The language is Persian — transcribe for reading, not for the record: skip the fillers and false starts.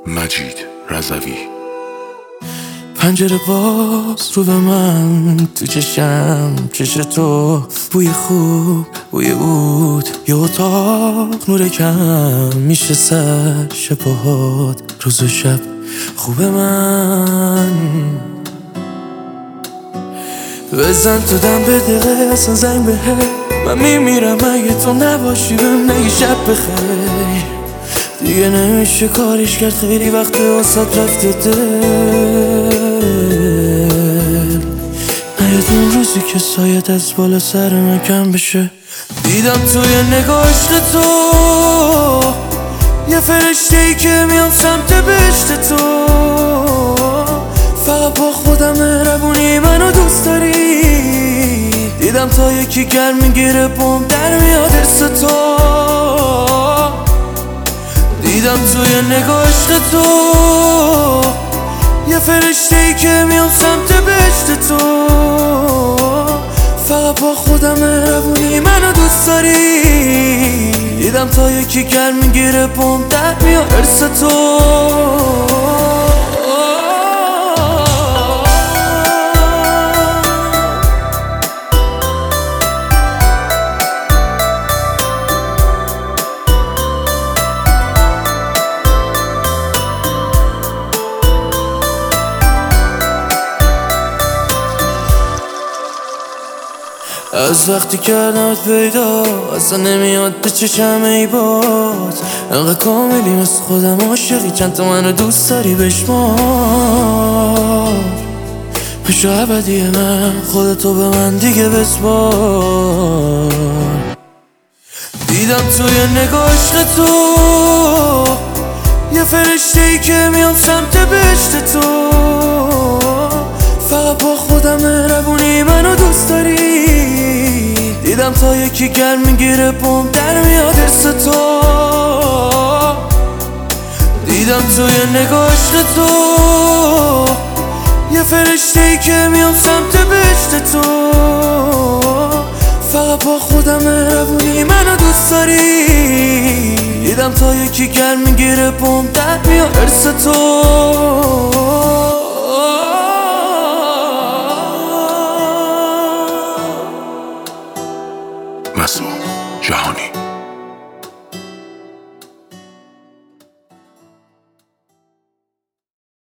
مجید رضوی. پنجره باز رو به من، تو چشم چش تو، بوی خوب بوی عود، یه اتاق نور کم میشه سر شبهات، روز و شب خوب من. بزن تو دم به دقیقه اصلا زنگ به من میمیرم اگه تو نباشی، بهم نگی شب بخیر. دیگه نمیشه کاریش کرد، خیلی وقت واسات رفته دل. نیاد اون روزی که سایت از بالا سر من کم بشه. دیدم توی نگاه عشق تو یه فرشته‌ای که میام سمت بهشت تو. فقط با خودم مهربونی منو دوست داری. دیدم تا یکی گرم میگیره بوم در میاد ارس تو. دیدم توی نگاه عشق تو یه فرشته‌ای که میام سمت بهشت تو. فقط با خودم مهربونی منو دوست داری. دیدم تا یکی گرم میگیره بوم در میاد ارس تو. از وقتی کردمت پیدا اصلا نمیاد به چشم ای باز. انقدر کاملی مثل خودم عاشقی، چند تا منو دوست داری بشمار. بشو ابدی من، خودتو به من دیگه بسپار. دیدم توی نگاه عشق تو یه فرشته‌ای که میام سمت بهشت تو. فقط با خودم مهربونی منو دوست داری. دیدم تا یکی گرم میگیره بوم در میاد ارس تو. دیدم توی نگاه عشق تو یه فرشته‌ای که میام سمت بهشت تو. فقط با خودم مهربونی منو دوست داری. دیدم تا یکی گرم میگیره بوم در میاد ارس تو.